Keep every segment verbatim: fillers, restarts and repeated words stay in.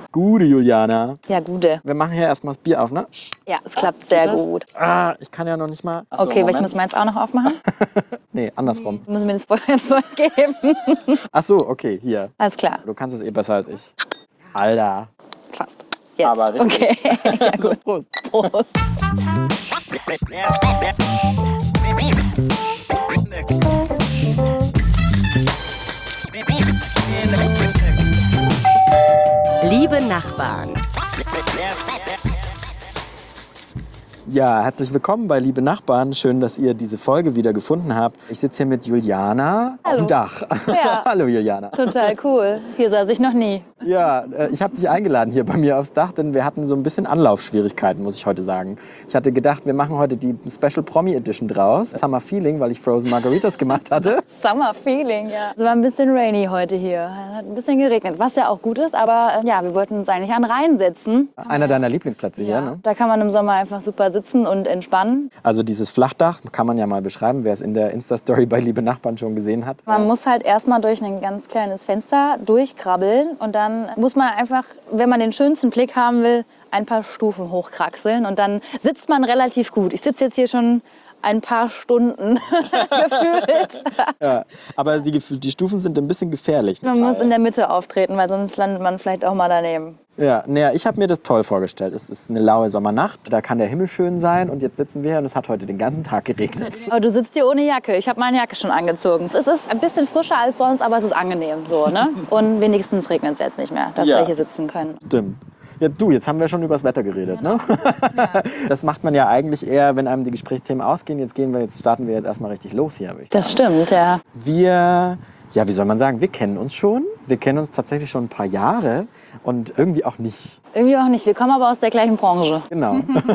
Gute, Juliana. Ja, gute. Wir machen hier erstmal das Bier auf, ne? Ja, es klappt sehr das? gut. Ah, ich kann ja noch nicht mal... Achso, Okay, weil ich Moment. muss meins auch noch aufmachen. Nee, andersrum. Du musst mir das Feuerzeug geben. Ach so, okay, hier. Alles klar, Du kannst es eh besser als ich. Alter. fast. Jetzt. Aber richtig. Okay, ja, So, gut. Prost. Prost. Liebe Nachbarn. Ja, herzlich willkommen bei Liebe Nachbarn. Schön, dass ihr diese Folge wieder gefunden habt. Ich sitze hier mit Juliana auf Hallo. dem Dach. Ja. Hallo Juliana. Total cool. Hier saß ich noch nie. Ja, äh, ich habe dich eingeladen hier bei mir aufs Dach, denn wir hatten so ein bisschen Anlaufschwierigkeiten, muss ich heute sagen. Ich hatte gedacht, wir machen heute die Special Promi Edition draus. Summer Feeling, weil ich Frozen Margaritas gemacht hatte. Summer Feeling, ja. Es war ein bisschen rainy heute hier. Es hat ein bisschen geregnet, was ja auch gut ist. Aber äh, ja, wir wollten uns eigentlich an den Rhein setzen. Einer deiner Lieblingsplätze hier, Ja, ne? da kann man im Sommer einfach super sitzen und entspannen. Also dieses Flachdach kann man ja mal beschreiben, wer es in der Insta-Story bei Liebe Nachbarn schon gesehen hat. Man muss halt erstmal durch ein ganz kleines Fenster durchkrabbeln und dann muss man einfach, wenn man den schönsten Blick haben will, ein paar Stufen hochkraxeln und dann sitzt man relativ gut. Ich sitze jetzt hier schon ein paar Stunden gefühlt. Ja, aber die, die Stufen sind ein bisschen gefährlich. Man muss in der Mitte auftreten, weil sonst landet man vielleicht auch mal daneben. Ja, naja, ich habe mir das toll vorgestellt. Es ist eine laue Sommernacht, da kann der Himmel schön sein und jetzt sitzen wir hier und es hat heute den ganzen Tag geregnet. Aber du sitzt hier ohne Jacke. Ich habe meine Jacke schon angezogen. Es ist ein bisschen frischer als sonst, aber es ist angenehm so, ne? Und wenigstens regnet es jetzt nicht mehr, dass Ja. wir hier sitzen können. Stimmt. Ja, du, jetzt haben wir schon über das Wetter geredet, ne? Das macht man ja eigentlich eher, wenn einem die Gesprächsthemen ausgehen. Jetzt gehen wir, jetzt starten wir jetzt erstmal richtig los hier, würde ich sagen. Das stimmt, ja. Wir, ja, wie soll man sagen, wir kennen uns schon. Wir kennen uns tatsächlich schon ein paar Jahre und irgendwie auch nicht. Irgendwie auch nicht. Wir kommen aber aus der gleichen Branche. Genau.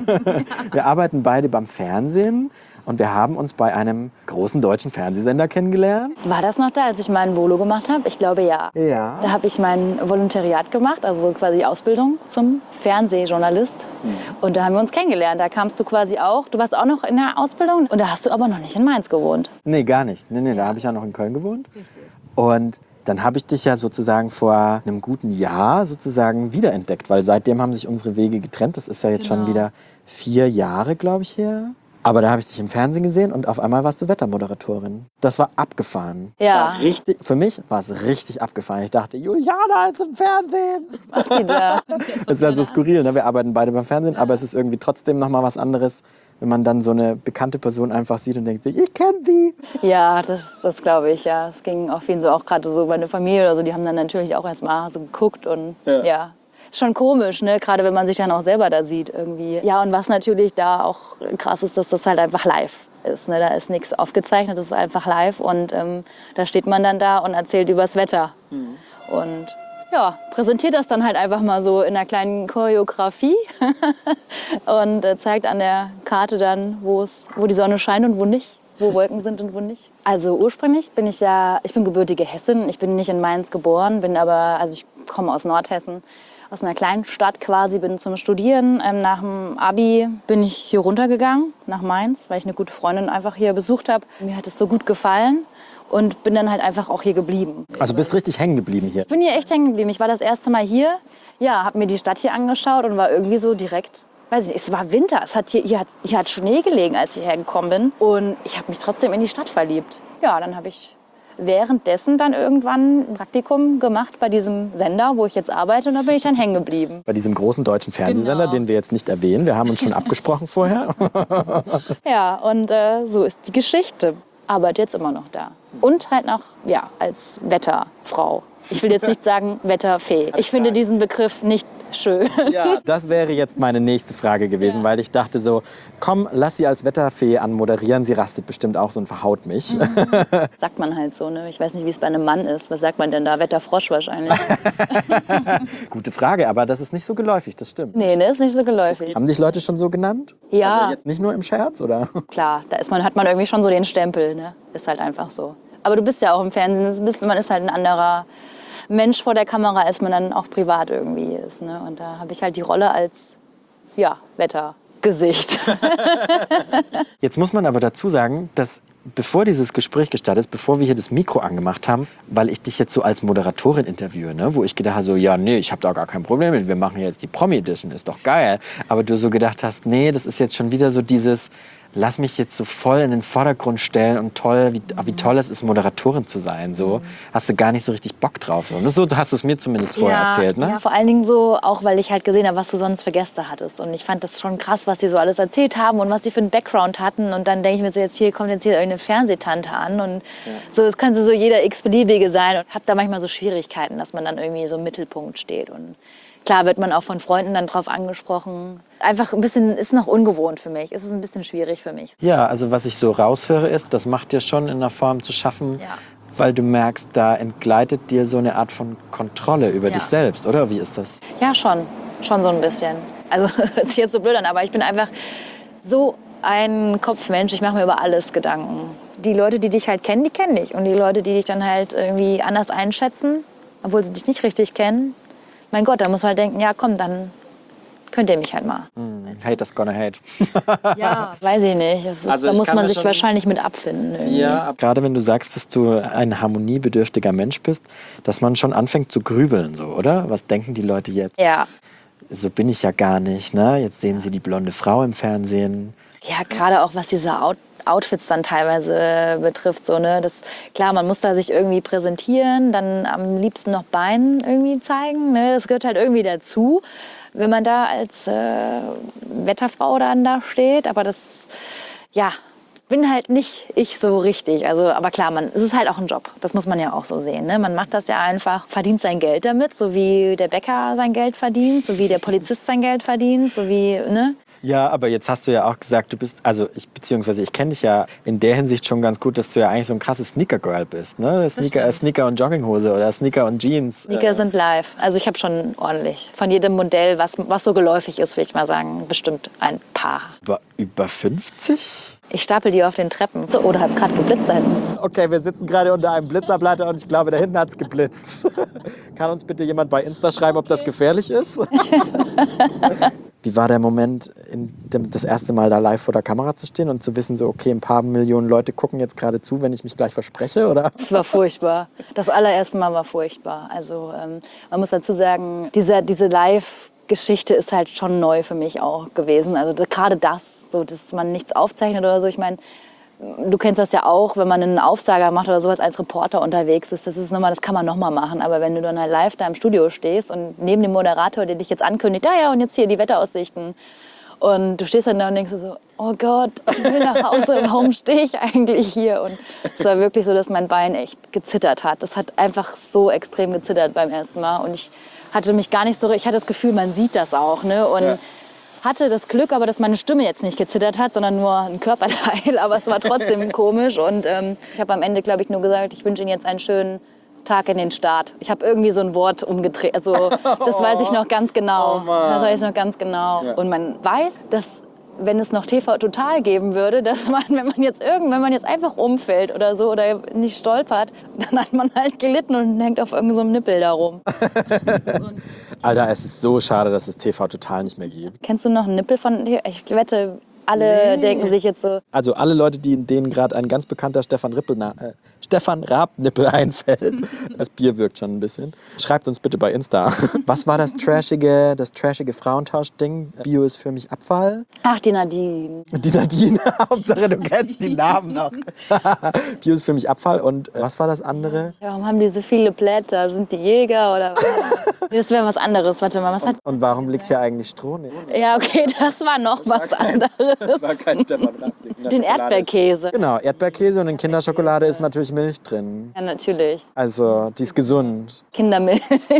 Wir arbeiten beide beim Fernsehen und wir haben uns bei einem großen deutschen Fernsehsender kennengelernt. War das noch da, als ich meinen Volo gemacht habe? Ich glaube ja. Ja. Da habe ich mein Volontariat gemacht, also quasi Ausbildung zum Fernsehjournalist. Und da haben wir uns kennengelernt. Da kamst du quasi auch. Du warst auch noch in der Ausbildung und da hast du aber noch nicht in Mainz gewohnt. Nee, gar nicht. Nee, nee, da habe ich ja noch in Köln gewohnt. Richtig. Und dann habe ich dich ja sozusagen vor einem guten Jahr sozusagen wiederentdeckt, weil seitdem haben sich unsere Wege getrennt. Das ist ja jetzt Genau. schon wieder vier Jahre, glaube ich, her. Aber da habe ich dich im Fernsehen gesehen und auf einmal warst du Wettermoderatorin. Das war abgefahren. Ja. Das war richtig, für mich war es richtig abgefahren. Ich dachte, Juliana ist im Fernsehen. Macht die da? Das ist ja so skurril, ne? Wir arbeiten beide beim Fernsehen, aber es ist irgendwie trotzdem noch mal was anderes, wenn man dann so eine bekannte Person einfach sieht und denkt, ich kenne die. Ja, das, das glaube ich, ja. Es ging auch vielen so, auch gerade so meine Familie oder so, die haben dann natürlich auch erst mal so geguckt und ja. ja. Ist schon komisch, ne? Gerade wenn man sich dann auch selber da sieht irgendwie. Ja, und was natürlich da auch krass ist, dass das halt einfach live ist. Ne? Da ist nichts aufgezeichnet, das ist einfach live und ähm, da steht man dann da und erzählt übers Wetter. Mhm. Und ja, präsentiert das dann halt einfach mal so in einer kleinen Choreografie und äh, zeigt an der Karte dann, wo es, wo die Sonne scheint und wo nicht, wo Wolken sind und wo nicht. Also ursprünglich bin ich ja, ich bin gebürtige Hessin, ich bin nicht in Mainz geboren, bin aber, also ich komme aus Nordhessen, aus einer kleinen Stadt quasi, bin zum Studieren. Ähm, nach dem Abi bin ich hier runtergegangen nach Mainz, weil ich eine gute Freundin einfach hier besucht habe. Mir hat es so gut gefallen. Und bin dann halt einfach auch hier geblieben. Also bist richtig hängen geblieben hier. Ich bin hier echt hängen geblieben. Ich war das erste Mal hier, ja, habe mir die Stadt hier angeschaut und war irgendwie so direkt, weiß ich nicht, es war Winter. Es hat hier, hier, hat, hier hat Schnee gelegen, als ich hergekommen bin. Und ich habe mich trotzdem in die Stadt verliebt. Ja, dann habe ich währenddessen dann irgendwann ein Praktikum gemacht bei diesem Sender, wo ich jetzt arbeite. Und da bin ich dann hängen geblieben. Bei diesem großen deutschen Fernsehsender, Genau. den wir jetzt nicht erwähnen. Wir haben uns schon abgesprochen vorher. Ja, und äh, so ist die Geschichte. Arbeite jetzt immer noch da. Und halt noch, ja, als Wetterfrau. Ich will jetzt nicht sagen Wetterfee. Ich finde diesen Begriff nicht schön. Ja, das wäre jetzt meine nächste Frage gewesen, Ja. weil ich dachte so, komm, lass sie als Wetterfee anmoderieren. Sie rastet bestimmt auch so und verhaut mich. Sagt man halt so, ne? Ich weiß nicht, wie es bei einem Mann ist. Was sagt man denn da? Wetterfrosch wahrscheinlich. Gute Frage, aber das ist nicht so geläufig, das stimmt. Nee, ne? Ist nicht so geläufig. Haben dich Leute schon so genannt? Ja. Also jetzt nicht nur im Scherz, oder? Klar, da ist man, hat man irgendwie schon so den Stempel, ne? Ist halt einfach so. Aber du bist ja auch im Fernsehen. Das bist, man ist halt ein anderer Mensch vor der Kamera, als man dann auch privat irgendwie ist, ne? Und da habe ich halt die Rolle als, ja, Wettergesicht. Jetzt muss man aber dazu sagen, dass bevor dieses Gespräch gestartet ist, bevor wir hier das Mikro angemacht haben, weil ich dich jetzt so als Moderatorin interviewe, ne? Wo ich gedacht habe, so, ja, nee, ich habe da gar kein Problem mit, wir machen jetzt die Promi-Edition, ist doch geil. Aber du so gedacht hast, nee, das ist jetzt schon wieder so dieses, lass mich jetzt so voll in den Vordergrund stellen und toll, wie, wie toll es ist, Moderatorin zu sein. So hast du gar nicht so richtig Bock drauf. So, so hast du es mir zumindest vorher ja, erzählt, ne? Ja, vor allen Dingen so, auch weil ich halt gesehen habe, was du sonst für Gäste hattest. Und ich fand das schon krass, was die so alles erzählt haben und was die für einen Background hatten. Und dann denke ich mir so, jetzt hier kommt jetzt hier irgendeine Fernsehtante an. Und ja. so, es könnte so jeder x-beliebige sein. Und habe da manchmal so Schwierigkeiten, dass man dann irgendwie so im Mittelpunkt steht. Und klar wird man auch von Freunden dann drauf angesprochen. Einfach ein bisschen, ist noch ungewohnt für mich. Es ist ein bisschen schwierig für mich. Ja, also was ich so raushöre ist, das macht dir schon in einer Form zu schaffen, ja. weil du merkst, da entgleitet dir so eine Art von Kontrolle über ja. dich selbst, oder? Wie ist das? Ja, schon. Schon so ein bisschen. Also hört sich jetzt so blöd an, aber ich bin einfach so ein Kopfmensch. Ich mache mir über alles Gedanken. Die Leute, die dich halt kennen, die kennen dich. Und die Leute, die dich dann halt irgendwie anders einschätzen, obwohl sie dich nicht richtig kennen, mein Gott, da muss man halt denken, ja komm, dann könnt ihr mich halt mal. Mm, haters gonna hate. Ja, weiß ich nicht. Ist, also da muss man sich wahrscheinlich mit abfinden. Irgendwie. Ja, gerade wenn du sagst, dass du ein harmoniebedürftiger Mensch bist, dass man schon anfängt zu grübeln, so, oder? Was denken die Leute jetzt? Ja. So bin ich ja gar nicht, ne? Jetzt sehen sie die blonde Frau im Fernsehen. Ja, gerade auch was diese Out Outfits dann teilweise betrifft. So, ne? Das, klar, man muss da sich irgendwie präsentieren, dann am liebsten noch Beinen irgendwie zeigen. Ne? Das gehört halt irgendwie dazu, wenn man da als äh, Wetterfrau dann da steht. Aber das, ja, bin halt nicht ich so richtig. Also, aber klar, man, es ist halt auch ein Job. Das muss man ja auch so sehen. Ne? Man macht das ja einfach, verdient sein Geld damit, so wie der Bäcker sein Geld verdient, so wie der Polizist sein Geld verdient, so wie, ne? Ja, aber jetzt hast du ja auch gesagt, du bist, also ich, beziehungsweise ich kenne dich ja in der Hinsicht schon ganz gut, dass du ja eigentlich so ein krasses Sneaker-Girl bist, ne? Sneaker, Sneaker und Jogginghose oder Sneaker und Jeans. Sneaker sind live. Also ich habe schon ordentlich. Von jedem Modell, was, was so geläufig ist, will ich mal sagen, bestimmt ein paar. Über, über fünfzig? Ich stapel die auf den Treppen. So, oder hat es gerade geblitzt da hinten? Okay, wir sitzen gerade unter einem Blitzableiter und ich glaube, da hinten hat es geblitzt. Kann uns bitte jemand bei Insta schreiben, ob das gefährlich ist? Wie war der Moment, in dem, das erste Mal da live vor der Kamera zu stehen und zu wissen, so, okay, ein paar Millionen Leute gucken jetzt gerade zu, wenn ich mich gleich verspreche, oder? Das war furchtbar. Das allererste Mal war furchtbar. Also ähm, man muss dazu sagen, diese, diese Live-Geschichte ist halt schon neu für mich auch gewesen. Also gerade das, so, dass man nichts aufzeichnet oder so. Ich meine, du kennst das ja auch, wenn man einen Aufsager macht oder sowas als Reporter unterwegs ist. Das ist nochmal, das kann man nochmal machen. Aber wenn du dann halt live da im Studio stehst und neben dem Moderator, der dich jetzt ankündigt, ja, ja, und jetzt hier die Wetteraussichten. Und du stehst dann da und denkst so, oh Gott, ich will nach Hause, warum stehe ich eigentlich hier? Und es war wirklich so, dass mein Bein echt gezittert hat. Das hat einfach so extrem gezittert beim ersten Mal. Und ich hatte mich gar nicht so, ich hatte das Gefühl, man sieht das auch, ne? Und ja. hatte das Glück, aber dass meine Stimme jetzt nicht gezittert hat, sondern nur ein Körperteil. Aber es war trotzdem komisch. Und ähm, ich habe am Ende, glaube ich, nur gesagt, ich wünsche Ihnen jetzt einen schönen Tag in den Start. Ich habe irgendwie so ein Wort umgedreht. Also das weiß ich noch ganz genau. Oh das weiß ich noch ganz genau. Ja. Und man weiß, dass wenn es noch T V Total geben würde, dass man, wenn man jetzt irgend, wenn man jetzt einfach umfällt oder so oder nicht stolpert, dann hat man halt gelitten und hängt auf irgendeinem so Nippel da rum. Alter, es ist so schade, dass es T V Total nicht mehr gibt. Kennst du noch einen Nippel von... Ich wette, alle nee. denken sich jetzt so... Also alle Leute, die, denen gerade ein ganz bekannter Stefan, Rippel, äh, Stefan Raab-Nippel einfällt. Das Bier wirkt schon ein bisschen. Schreibt uns bitte bei Insta. Was war das trashige, das trashige Frauentausch-Ding? Bio ist für mich Abfall. Ach, die Nadine. Die Nadine. Hauptsache, du kennst die Namen noch. Bio ist für mich Abfall. Und äh, was war das andere? Ja, warum haben die so viele Blätter? Sind die Jäger oder... Das wäre was anderes. Warte mal, was hat... Und warum liegt hier eigentlich Stroh? Nee. Ja, okay, das war noch das was war kein, anderes. Das war kein Stefan Raab. Den Erdbeerkäse. Genau, Erdbeerkäse und in Kinderschokolade ist natürlich Milch drin. Ja, natürlich. Also, die ist gesund. Kindermilch.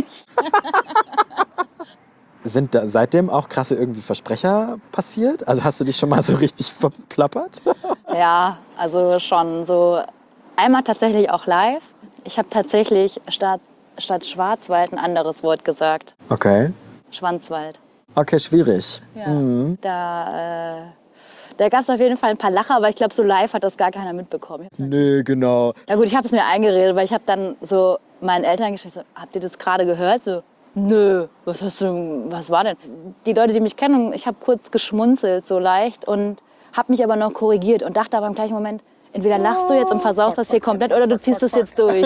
Sind da seitdem auch krasse irgendwie Versprecher passiert? Also hast du dich schon mal so richtig verplappert? Ja, also schon so. Einmal tatsächlich auch live. Ich habe tatsächlich statt, statt Schwarzwald ein anderes Wort gesagt. Okay. Schwanzwald. Okay, schwierig. Ja, mhm. Da, äh, da gab es auf jeden Fall ein paar Lacher, aber ich glaube, so live hat das gar keiner mitbekommen. Nö, genau. Na gut, ich habe es mir eingeredet, weil ich habe dann so meinen Eltern geschrieben, so, habt ihr das gerade gehört? So, nö, was hast du, was war denn? Die Leute, die mich kennen, ich habe kurz geschmunzelt, so leicht, und habe mich aber noch korrigiert und dachte aber im gleichen Moment, entweder lachst du jetzt und versaust das hier komplett oder du ziehst es jetzt durch.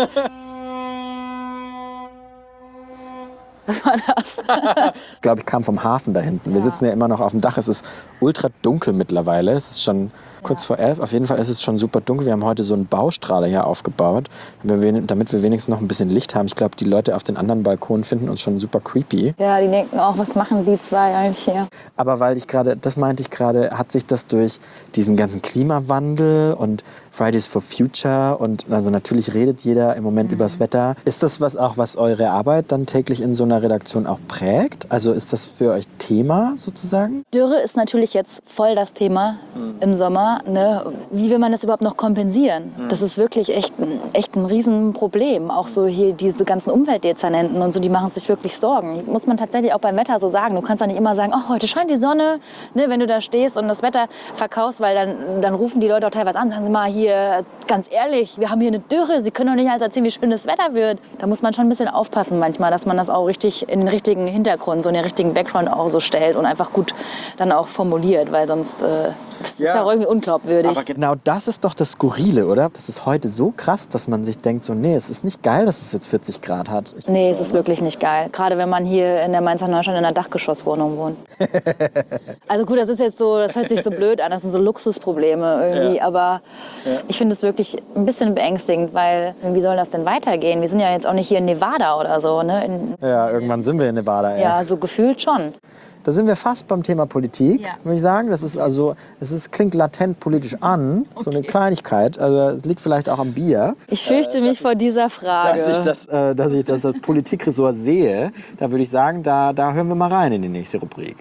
Was war das? Ich glaube, ich kam vom Hafen da hinten. Wir sitzen ja immer noch auf dem Dach. Es ist ultra dunkel mittlerweile. Es ist schon kurz vor elf. Auf jeden Fall ist es schon super dunkel. Wir haben heute so einen Baustrahler hier aufgebaut, damit wir wenigstens noch ein bisschen Licht haben. Ich glaube, die Leute auf den anderen Balkonen finden uns schon super creepy. Ja, die denken auch, was machen die zwei eigentlich hier? Aber weil ich gerade, das meinte ich gerade, hat sich das durch diesen ganzen Klimawandel und Fridays for Future und also natürlich redet jeder im Moment mhm. übers Wetter. Ist das was auch, was eure Arbeit dann täglich in so einer Redaktion auch prägt? Also ist das für euch Thema sozusagen? Dürre ist natürlich jetzt voll das Thema mhm. im Sommer. Ne? Wie will man das überhaupt noch kompensieren? Mhm. Das ist wirklich echt, echt ein Riesenproblem. Auch so hier diese ganzen Umweltdezernenten und so, die machen sich wirklich Sorgen. Muss man tatsächlich auch beim Wetter so sagen. Du kannst ja nicht immer sagen, oh, heute scheint die Sonne. Ne? Wenn du da stehst und das Wetter verkaufst, weil dann, dann rufen die Leute auch teilweise an, sagen sie mal, hier, ganz ehrlich, wir haben hier eine Dürre, Sie können doch nicht halt erzählen, wie schön das Wetter wird. Da muss man schon ein bisschen aufpassen manchmal, dass man das auch richtig in den richtigen Hintergrund, so in den richtigen Background auch so stellt und einfach gut dann auch formuliert, weil sonst äh, ist ja. ja auch irgendwie unglaubwürdig. Aber genau das ist doch das Skurrile, oder? Das ist heute so krass, dass man sich denkt, so, nee, es ist nicht geil, dass es jetzt vierzig Grad hat. Ich nee, es ist wirklich nicht geil. Gerade wenn man hier in der Mainzer Neustadt in einer Dachgeschosswohnung wohnt. Also gut, das ist jetzt so, das hört sich so blöd an, das sind so Luxusprobleme irgendwie, ja. aber ja. ich finde es wirklich ein bisschen beängstigend, weil wie soll das denn weitergehen? Wir sind ja jetzt auch nicht hier in Nevada oder so. Ne? In, ja, irgendwann sind wir in Nevada. Ey. Ja, so gefühlt schon. Da sind wir fast beim Thema Politik, ja. würde ich sagen. Das ist also, es ist, klingt latent politisch an, okay. so eine Kleinigkeit. Also es liegt vielleicht auch am Bier. Ich fürchte äh, mich vor dieser Frage. Dass ich das, äh, dass ich das Politikressort sehe, da würde ich sagen, da, da hören wir mal rein in die nächste Rubrik.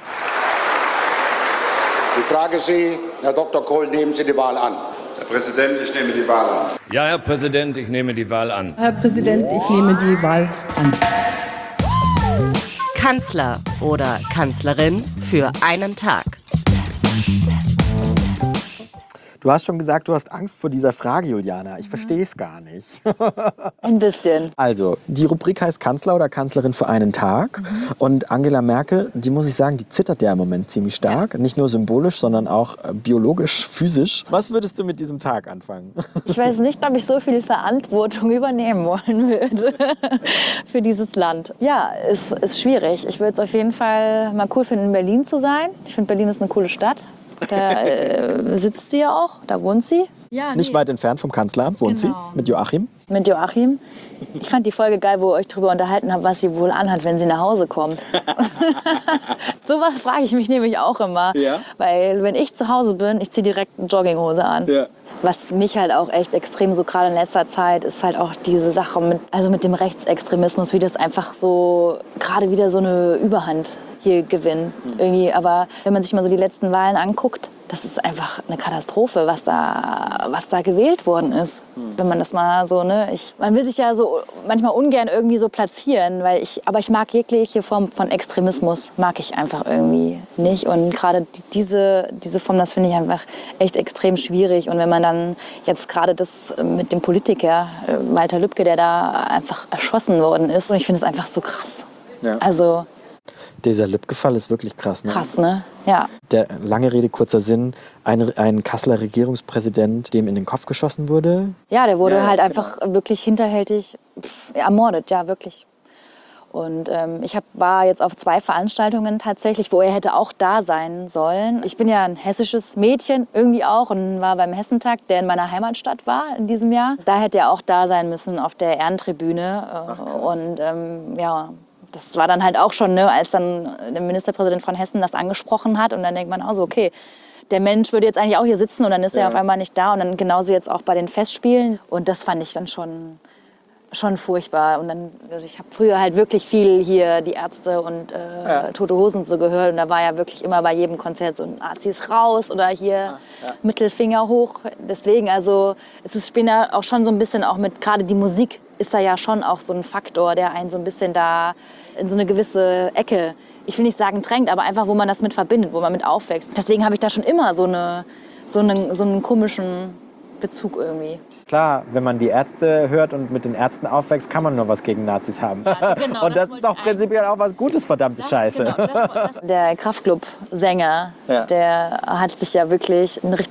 Ich frage Sie, Herr Doktor Kohl, nehmen Sie die Wahl an? Herr Präsident, ich nehme die Wahl an. Ja, Herr Präsident, ich nehme die Wahl an. Herr Präsident, ich nehme die Wahl an. Kanzler oder Kanzlerin für einen Tag. Du hast schon gesagt, du hast Angst vor dieser Frage, Juliana. Ich verstehe es gar nicht. Ein bisschen. Also, die Rubrik heißt Kanzler oder Kanzlerin für einen Tag. Mhm. Und Angela Merkel, die muss ich sagen, die zittert ja im Moment ziemlich stark. Ja. Nicht nur symbolisch, sondern auch biologisch, physisch. Was würdest du mit diesem Tag anfangen? Ich weiß nicht, ob ich so viel Verantwortung übernehmen wollen würde für dieses Land. Ja, es ist schwierig. Ich würde es auf jeden Fall mal cool finden, in Berlin zu sein. Ich finde, Berlin ist eine coole Stadt. Da äh, sitzt sie ja auch, da wohnt sie. Ja, nee. Nicht weit entfernt vom Kanzleramt wohnt genau. sie, mit Joachim. Mit Joachim. Ich fand die Folge geil, wo ihr euch darüber unterhalten habt, was sie wohl anhat, wenn sie nach Hause kommt. Sowas frage ich mich nämlich auch immer. Ja. Weil wenn ich zu Hause bin, ich ziehe direkt eine Jogginghose an. Ja. Was mich halt auch echt extrem, so gerade in letzter Zeit, ist halt auch diese Sache mit, also mit dem Rechtsextremismus, wie das einfach so, gerade wieder so eine Überhand hier gewinnt. Mhm. Irgendwie. Aber wenn man sich mal so die letzten Wahlen anguckt, das ist einfach eine Katastrophe, was da, was da gewählt worden ist. Mhm. Wenn man das mal so, ne, ich, man will sich ja so manchmal ungern irgendwie so platzieren, weil ich, aber ich mag jegliche Form von Extremismus, mag ich einfach irgendwie nicht. Und gerade diese, diese Form, das finde ich einfach echt extrem schwierig. Und wenn man dann jetzt gerade das mit dem Politiker, Walter Lübcke, der da einfach erschossen worden ist, und ich finde es einfach so krass. Ja. Also, dieser Lübcke-Fall ist wirklich krass, ne? Krass, ne? Ja. Der, lange Rede, kurzer Sinn, ein, ein Kasseler Regierungspräsident, dem in den Kopf geschossen wurde. Ja, der wurde ja, halt genau. einfach wirklich hinterhältig pff, ermordet, ja, wirklich. Und ähm, ich hab, war jetzt auf zwei Veranstaltungen tatsächlich, wo er hätte auch da sein sollen. Ich bin ja ein hessisches Mädchen irgendwie auch und war beim Hessentag, der in meiner Heimatstadt war in diesem Jahr. Da hätte er auch da sein müssen auf der Ehrentribüne. Ach, und ähm, ja, das war dann halt auch schon, ne, als dann der Ministerpräsident von Hessen das angesprochen hat. Und dann denkt man auch so, okay, der Mensch würde jetzt eigentlich auch hier sitzen und dann ist ja. er auf einmal nicht da. Und dann genauso jetzt auch bei den Festspielen. Und das fand ich dann schon, schon furchtbar. Und dann, ich habe früher halt wirklich viel hier die Ärzte und äh, ja. Tote Hosen so gehört. Und da war ja wirklich immer bei jedem Konzert so ein Nazis raus oder hier ja. Ja. Mittelfinger hoch. Deswegen, also es ist später auch schon so ein bisschen auch mit, gerade die Musik ist da ja schon auch so ein Faktor, der einen so ein bisschen da in so eine gewisse Ecke, ich will nicht sagen drängt, aber einfach, wo man das mit verbindet, wo man mit aufwächst. Deswegen habe ich da schon immer so, eine, so, eine, so einen komischen Bezug irgendwie. Klar, wenn man die Ärzte hört und mit den Ärzten aufwächst, kann man nur was gegen Nazis haben. Ja, genau, und das, das ist doch prinzipiell auch was Gutes, verdammte das, Scheiße. Genau, das, das. Der Kraftklub-Sänger, ja. der hat sich ja wirklich ein richtig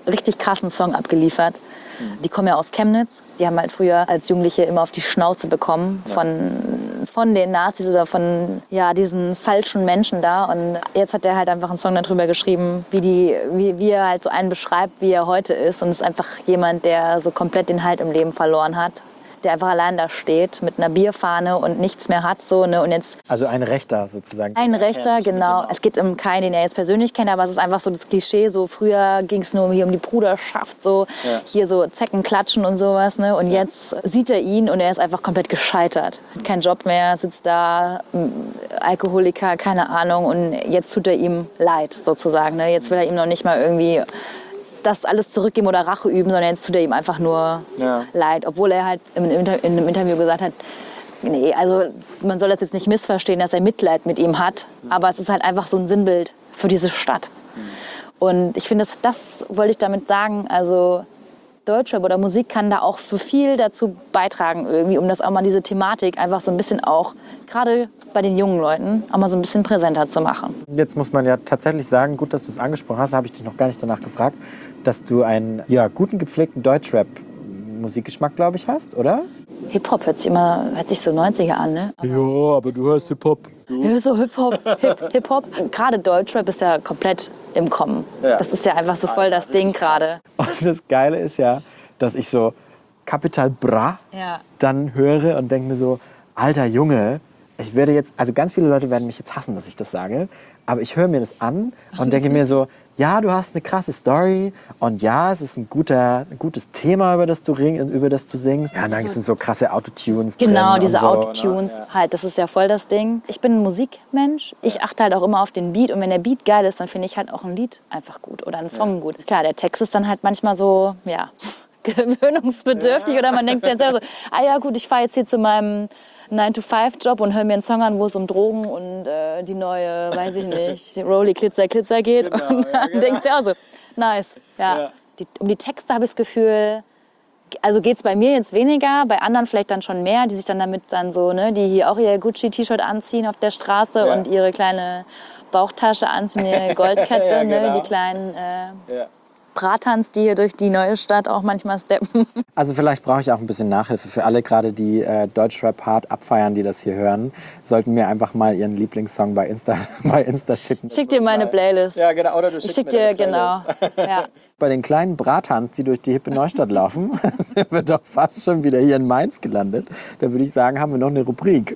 richtig krassen Song abgeliefert. Die kommen ja aus Chemnitz. Die haben halt früher als Jugendliche immer auf die Schnauze bekommen von, von den Nazis oder von ja, diesen falschen Menschen da. Und jetzt hat er halt einfach einen Song darüber geschrieben, wie, die, wie, wie er halt so einen beschreibt, wie er heute ist. Und es ist einfach jemand, der so komplett den Halt im Leben verloren hat. Der einfach allein da steht mit einer Bierfahne und nichts mehr hat. So, ne? Und jetzt Also ein Rechter sozusagen. ein Rechter, genau. Es geht um keinen, den er jetzt persönlich kennt, aber es ist einfach so das Klischee. So früher ging es nur hier um die Bruderschaft, so Ja. hier so Zecken klatschen und sowas. Ne? Und ja. jetzt sieht er ihn und er ist einfach komplett gescheitert. Hat keinen Job mehr, sitzt da, Alkoholiker, keine Ahnung. Und jetzt tut er ihm leid, sozusagen. Ne? Jetzt will er ihm noch nicht mal irgendwie das alles zurückgeben oder Rache üben, sondern jetzt tut er ihm einfach nur Ja. leid. Obwohl er halt in einem Interview gesagt hat, nee, also man soll das jetzt nicht missverstehen, dass er Mitleid mit ihm hat, aber es ist halt einfach so ein Sinnbild für diese Stadt. Und ich finde, das, das wollte ich damit sagen, also Deutschrap oder Musik kann da auch so viel dazu beitragen irgendwie, um das auch mal diese Thematik einfach so ein bisschen auch, gerade bei den jungen Leuten, auch mal so ein bisschen präsenter zu machen. Jetzt muss man ja tatsächlich sagen, gut, dass du es angesprochen hast, habe ich dich noch gar nicht danach gefragt, dass du einen ja, guten, gepflegten Deutschrap-Musikgeschmack, glaube ich, hast, oder? Hip-Hop hört sich immer, hört sich so neunziger an, ne? Ja, aber du hörst Hip-Hop. Ja, so Hip-Hop, Hip- Hip-Hop. Gerade Deutschrap ist ja komplett im Kommen. Ja. Das ist ja einfach so voll das Ding gerade. Und das Geile ist ja, dass ich so Capital Bra Ja. dann höre und denke mir so, alter Junge, ich werde jetzt, also ganz viele Leute werden mich jetzt hassen, dass ich das sage, aber ich höre mir das an und denke mir so, ja, du hast eine krasse Story und ja, es ist ein, guter, ein gutes Thema, über das du, ring, über das du singst. Ja, und dann sind so krasse Autotunes Genau, drin diese und so, Autotunes, ne? halt, das ist ja voll das Ding. Ich bin ein Musikmensch, ich achte halt auch immer auf den Beat und wenn der Beat geil ist, dann finde ich halt auch ein Lied einfach gut oder einen Song gut. Klar, der Text ist dann halt manchmal so, ja, gewöhnungsbedürftig oder man denkt sich jetzt selber so, ah ja gut, ich fahre jetzt hier zu meinem nine to five Job und höre mir einen Song an, wo es um Drogen und äh, die neue, weiß ich nicht, Rolli Glitzer Glitzer geht. Genau, und dann ja, genau. denkst du auch so, nice. Ja. Ja. Die, um die Texte habe ich das Gefühl, also geht es bei mir jetzt weniger, bei anderen vielleicht dann schon mehr, die sich dann damit dann so, ne, die hier auch ihr Gucci-T-Shirt anziehen auf der Straße Ja. und ihre kleine Bauchtasche anziehen, ihre Goldkette, Ja, genau. ne, die kleinen äh, Ja. Bratans, die hier durch die neue Stadt auch manchmal steppen. Also vielleicht brauche ich auch ein bisschen Nachhilfe für alle, gerade die äh, Deutschrap hart abfeiern, die das hier hören, sollten mir einfach mal ihren Lieblingssong bei Insta, bei Insta schicken. Ich schick dir meine Playlist. Ja, genau. Oder du Ich schickst schick mir dir, deine genau. Playlist. Ja. Bei den kleinen Bratans, die durch die hippe Neustadt laufen, sind wir doch fast schon wieder hier in Mainz gelandet. Da würde ich sagen, haben wir noch eine Rubrik.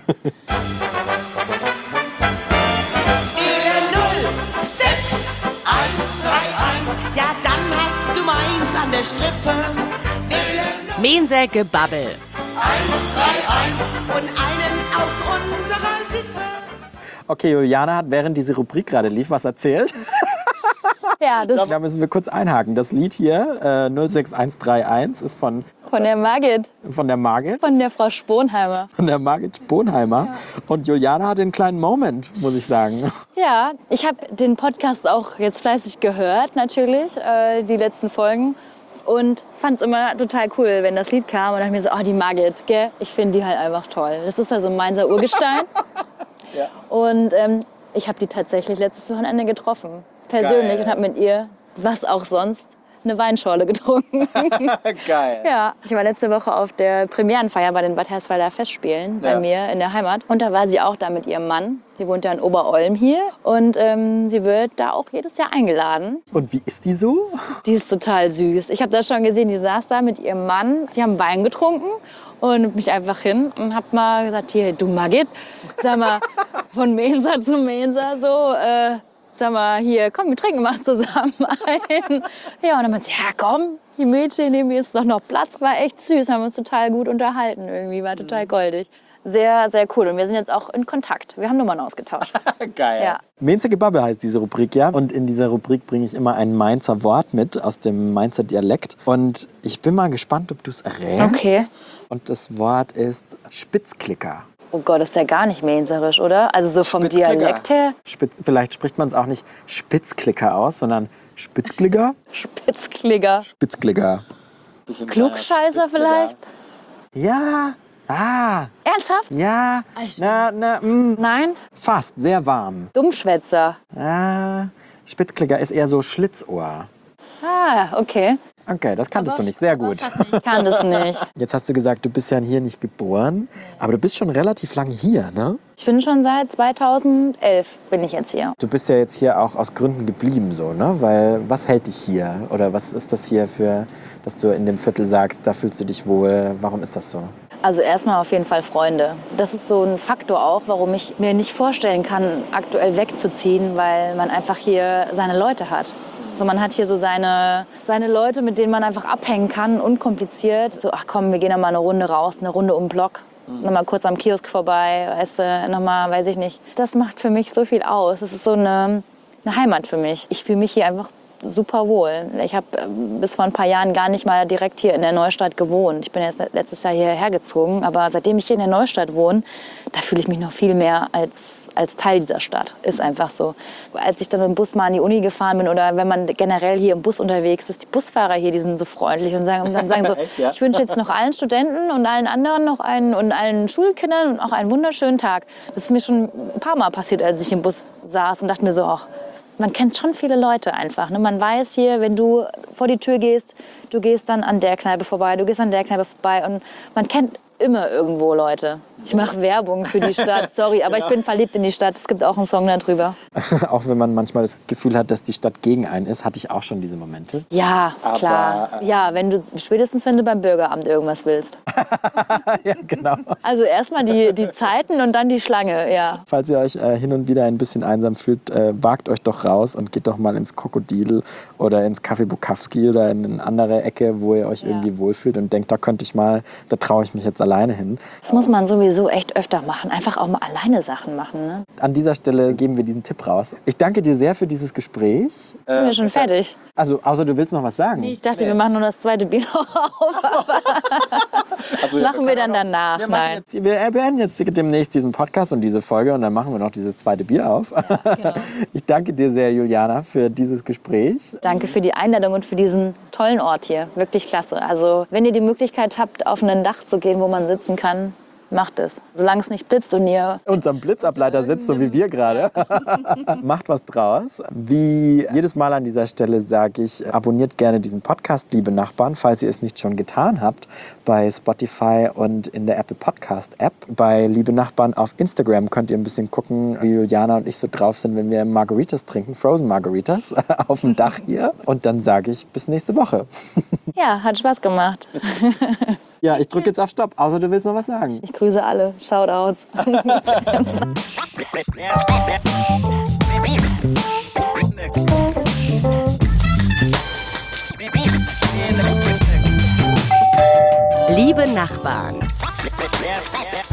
Ja, dann hast du meins an der Strippe. Mensa Gebabbel. eins drei eins und einen aus unserer Sippe. Okay, Juliane hat, während diese Rubrik gerade lief, was erzählt. Ja, das Da müssen wir kurz einhaken. Das Lied hier, äh, null sechs eins drei eins, ist von, von der Margit, von der Margit. von der Frau Sponheimer. Von der Margit Bonheimer. Und Juliane hat einen kleinen Moment, muss ich sagen. Ja, ich habe den Podcast auch jetzt fleißig gehört, natürlich, äh, die letzten Folgen. Und fand es immer total cool, wenn das Lied kam. Und dachte mir so, oh, die Margit, gell? Ich finde die halt einfach toll. Das ist also Mainzer Urgestein. Ja. Und ähm, ich habe die tatsächlich letztes Wochenende getroffen. Persönlich. Geil. Und habe mit ihr, was auch sonst, eine Weinschorle getrunken. Geil. Ja, ich war letzte Woche auf der Premierenfeier bei den Bad Hersfelder Festspielen bei Ja. mir in der Heimat. Und da war sie auch da mit ihrem Mann. Sie wohnt ja in Oberolm hier. Und ähm, sie wird da auch jedes Jahr eingeladen. Und wie ist die so? Die ist total süß. Ich habe das schon gesehen, die saß da mit ihrem Mann. Die haben Wein getrunken und mich einfach hin und hab mal gesagt, hier, du Margit, sag mal, von Mensa zu Mensa so, äh, sag mal, hier, komm, wir trinken mal zusammen ein. Ja, und dann meinte sie, ja komm, die Mädchen, nehmen wir jetzt doch noch Platz. War echt süß, haben uns total gut unterhalten irgendwie, war total goldig. Sehr, sehr cool. Und wir sind jetzt auch in Kontakt. Wir haben Nummern ausgetauscht. Geil. Ja. Mainzer Gebabbel heißt diese Rubrik, ja. Und in dieser Rubrik bringe ich immer ein Mainzer Wort mit aus dem Mainzer Dialekt. Und ich bin mal gespannt, ob du es errätst. Okay. Und das Wort ist Spitzklicker. Oh Gott, das ist ja gar nicht mainzerisch, oder? Also so vom Spitzklicker. Dialekt her. Spitz, vielleicht spricht man es auch nicht Spitzklicker aus, sondern Spitzklicker. Spitzklicker. Spitzklicker. Klugscheißer vielleicht? Ja. Ah. Ernsthaft? Ja. Ich- Na, na, mh. Nein? Fast. Sehr warm. Dummschwätzer. Ah. Spitzklicker ist eher so Schlitzohr. Ah, okay. Okay, das kanntest du nicht. Sehr gut. Ich kann das nicht. Jetzt hast du gesagt, du bist ja hier nicht geboren, aber du bist schon relativ lange hier, ne? Ich bin schon seit zweitausendelf bin ich jetzt hier. Du bist ja jetzt hier auch aus Gründen geblieben, so, ne? Weil, was hält dich hier? Oder was ist das hier für, dass du in dem Viertel sagst, da fühlst du dich wohl? Warum ist das so? Also erstmal auf jeden Fall Freunde. Das ist so ein Faktor auch, warum ich mir nicht vorstellen kann, aktuell wegzuziehen, weil man einfach hier seine Leute hat. So, man hat hier so seine, seine Leute, mit denen man einfach abhängen kann, unkompliziert. So, ach komm, wir gehen noch mal eine Runde raus, eine Runde um den Block. Mhm. Noch mal kurz am Kiosk vorbei, weißt du, noch mal, weiß ich nicht. Das macht für mich so viel aus. Das ist so eine, eine Heimat für mich. Ich fühle mich hier einfach super wohl. Ich habe bis vor ein paar Jahren gar nicht mal direkt hier in der Neustadt gewohnt. Ich bin jetzt letztes Jahr hierher gezogen, aber seitdem ich hier in der Neustadt wohne, da fühle ich mich noch viel mehr als als Teil dieser Stadt. Ist einfach so. Als ich dann mit dem Bus mal an die Uni gefahren bin oder wenn man generell hier im Bus unterwegs ist, die Busfahrer hier, die sind so freundlich und, sagen, und dann sagen so, Echt, ja? Ich wünsche jetzt noch allen Studenten und allen anderen noch einen und allen Schulkindern und auch einen wunderschönen Tag. Das ist mir schon ein paar Mal passiert, als ich im Bus saß und dachte mir so, ach, man kennt schon viele Leute einfach. Ne? Man weiß hier, wenn du vor die Tür gehst, du gehst dann an der Kneipe vorbei, du gehst an der Kneipe vorbei und man kennt immer irgendwo Leute. Ich mache Werbung für die Stadt, sorry, aber ich bin verliebt in die Stadt. Es gibt auch einen Song darüber. Auch wenn man manchmal das Gefühl hat, dass die Stadt gegen einen ist, hatte ich auch schon diese Momente. Ja, aber, klar. Ja, wenn du, spätestens wenn du beim Bürgeramt irgendwas willst. Ja, genau. Also erstmal die, die Zeiten und dann die Schlange, ja. Falls ihr euch äh, hin und wieder ein bisschen einsam fühlt, äh, wagt euch doch raus und geht doch mal ins Krokodil oder ins Café Bukowski oder in eine andere Ecke, wo ihr euch ja. irgendwie wohlfühlt und denkt, da könnte ich mal, da traue ich mich jetzt alleine hin. Das muss man sowieso echt öfter machen. Einfach auch mal alleine Sachen machen. Ne? An dieser Stelle geben wir diesen Tipp raus. Ich danke dir sehr für dieses Gespräch. Sind äh, wir schon fertig? Also, außer du willst noch was sagen. Nee, ich dachte, nee. wir machen nur das zweite Bier noch auf. Das so, machen wir, wir dann danach. Wir, Nein. Jetzt, wir beenden jetzt demnächst diesen Podcast und diese Folge und dann machen wir noch dieses zweite Bier auf. Ja, genau. Ich danke dir sehr, Juliana, für dieses Gespräch. Danke für die Einladung und für diesen tollen Ort hier. Wirklich klasse. Also, wenn ihr die Möglichkeit habt, auf ein Dach zu gehen, wo man sitzen kann, macht es. Solange es nicht blitzt und ihr... Unterm Blitzableiter sitzt, so wie wir gerade. Macht was draus. Wie jedes Mal an dieser Stelle sage ich, abonniert gerne diesen Podcast, liebe Nachbarn, falls ihr es nicht schon getan habt, bei Spotify und in der Apple Podcast App. Bei Liebe Nachbarn auf Instagram könnt ihr ein bisschen gucken, wie Juliana und ich so drauf sind, wenn wir Margaritas trinken, Frozen Margaritas, auf dem Dach hier. Und dann sage ich, bis nächste Woche. Ja, hat Spaß gemacht. Ja, ich drücke jetzt auf Stopp, außer du willst noch was sagen. Ich grüße alle. Shoutouts. Liebe Nachbarn.